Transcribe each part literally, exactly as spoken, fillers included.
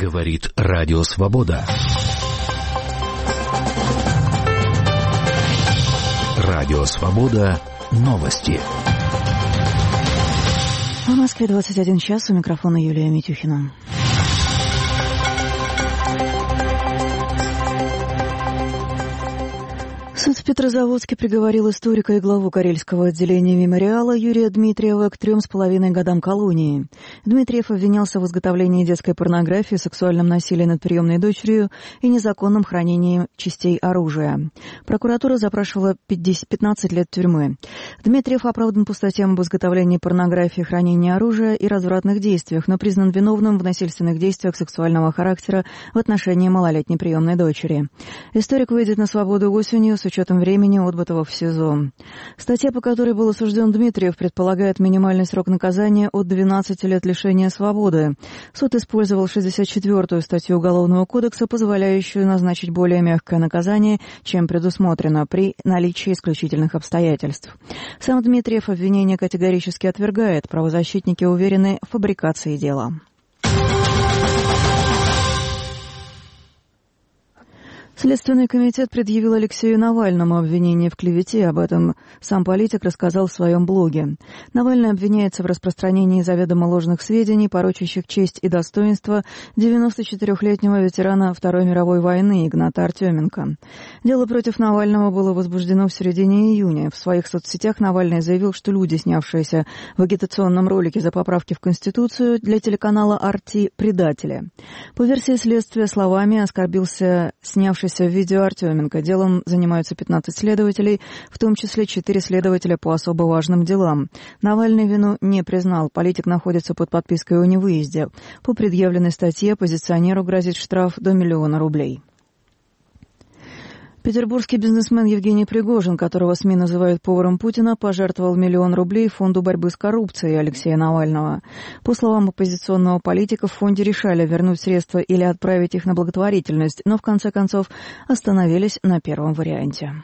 Говорит Радио Свобода. Радио Свобода. Новости. В Москве двадцать один час. У микрофона Юлия Митюхина. Суд в Петрозаводске приговорил историка и главу Карельского отделения мемориала Юрия Дмитриева к трем с половиной годам колонии. Дмитриев обвинялся в изготовлении детской порнографии, сексуальном насилии над приемной дочерью и незаконном хранении частей оружия. Прокуратура запрашивала пятнадцать лет тюрьмы. Дмитриев оправдан по статьям об изготовлении порнографии, хранении оружия и развратных действиях, но признан виновным в насильственных действиях сексуального характера в отношении малолетней приемной дочери. Историк выйдет на свободу осенью с учетом времени, отбытого в СИЗО. Статья, по которой был осужден Дмитриев, предполагает минимальный срок наказания от двенадцати лет лишения свободы. Суд использовал шестьдесят четвёртую статью Уголовного кодекса, позволяющую назначить более мягкое наказание, чем предусмотрено при наличии исключительных обстоятельств. Сам Дмитриев обвинение категорически отвергает. Правозащитники уверены в фабрикации дела. Следственный комитет предъявил Алексею Навальному обвинение в клевете. Об этом сам политик рассказал в своем блоге. Навальный обвиняется в распространении заведомо ложных сведений, порочащих честь и достоинство девяносто четырёхлетнего ветерана Второй мировой войны Игната Артеменко. Дело против Навального было возбуждено в середине июня. В своих соцсетях Навальный заявил, что люди, снявшиеся в агитационном ролике за поправки в Конституцию для телеканала «Арти», предатели. По версии следствия, словами оскорбился снявшийся в видео Артеменко. Делом занимаются пятнадцать следователей, в том числе четыре следователя по особо важным делам. Навальный вину не признал. Политик находится под подпиской о невыезде. По предъявленной статье оппозиционеру грозит штраф до миллиона рублей. Петербургский бизнесмен Евгений Пригожин, которого СМИ называют поваром Путина, пожертвовал миллион рублей Фонду борьбы с коррупцией Алексея Навального. По словам оппозиционного политика, в фонде решали вернуть средства или отправить их на благотворительность, но в конце концов остановились на первом варианте.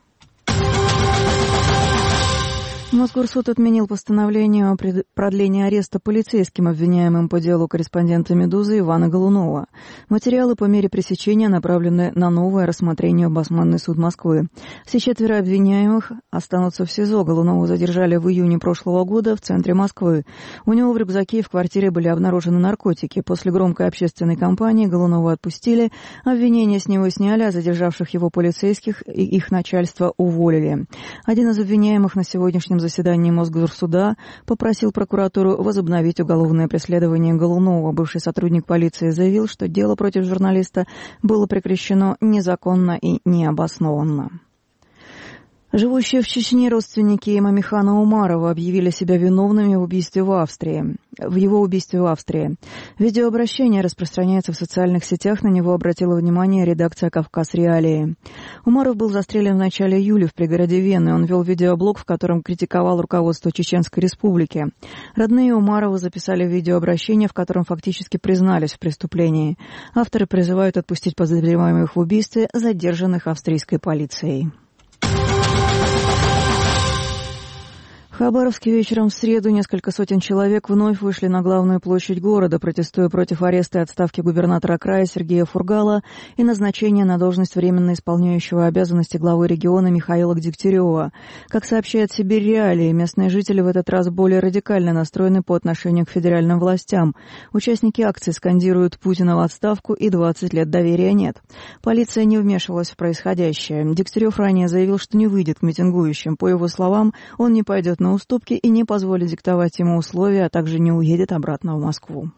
Мосгорсуд отменил постановление о продлении ареста полицейским, обвиняемым по делу корреспондента «Медузы» Ивана Голунова. Материалы по мере пресечения направлены на новое рассмотрение в Басманный суд Москвы. Все четверо обвиняемых останутся в СИЗО. Голунова задержали в июне прошлого года в центре Москвы. У него в рюкзаке и в квартире были обнаружены наркотики. После громкой общественной кампании Голунова отпустили, обвинения с него сняли, а задержавших его полицейских и их начальство уволили. Один из обвиняемых на сегодняшнем заседании Мосгорсуда попросил прокуратуру возобновить уголовное преследование Голунова. Бывший сотрудник полиции заявил, что дело против журналиста было прекращено незаконно и необоснованно. Живущие в Чечне родственники Мамихана Умарова объявили себя виновными в убийстве в Австрии. В его убийстве в Австрии. Видеообращение распространяется в социальных сетях. На него обратила внимание редакция «Кавказ Реалии». Умаров был застрелен в начале июля в пригороде Вены. Он вел видеоблог, в котором критиковал руководство Чеченской Республики. Родные Умарова записали видеообращение, в котором фактически признались в преступлении. Авторы призывают отпустить подозреваемых в убийстве, задержанных австрийской полицией. В Хабаровске вечером в среду несколько сотен человек вновь вышли на главную площадь города, протестуя против ареста и отставки губернатора края Сергея Фургала и назначения на должность временно исполняющего обязанности главы региона Михаила Дегтярева. Как сообщает Сибирь Реалии, местные жители в этот раз более радикально настроены по отношению к федеральным властям. Участники акции скандируют Путина в отставку и двадцать лет доверия нет. Полиция не вмешивалась в происходящее. Дегтярев ранее заявил, что не выйдет к митингующим. По его словам, он не пойдет на уступки и не позволит диктовать ему условия, а также не уедет обратно в Москву.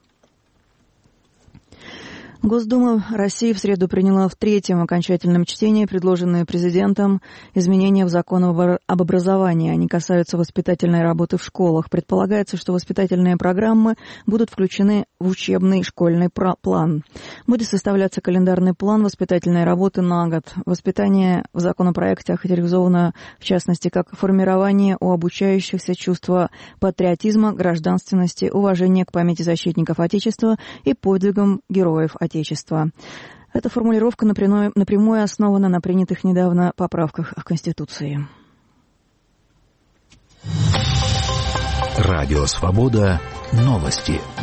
Госдума России в среду приняла в третьем окончательном чтении предложенные президентом изменения в закон об образовании. Они касаются воспитательной работы в школах. Предполагается, что воспитательные программы будут включены в учебный школьный план. Будет составляться календарный план воспитательной работы на год. Воспитание в законопроекте охарактеризовано, в частности, как формирование у обучающихся чувства патриотизма, гражданственности, уважения к памяти защитников Отечества и подвигам героев Отечества. Отечества. Эта формулировка напрямую, напрямую основана на принятых недавно поправках в Конституции. Радио Свобода. Новости.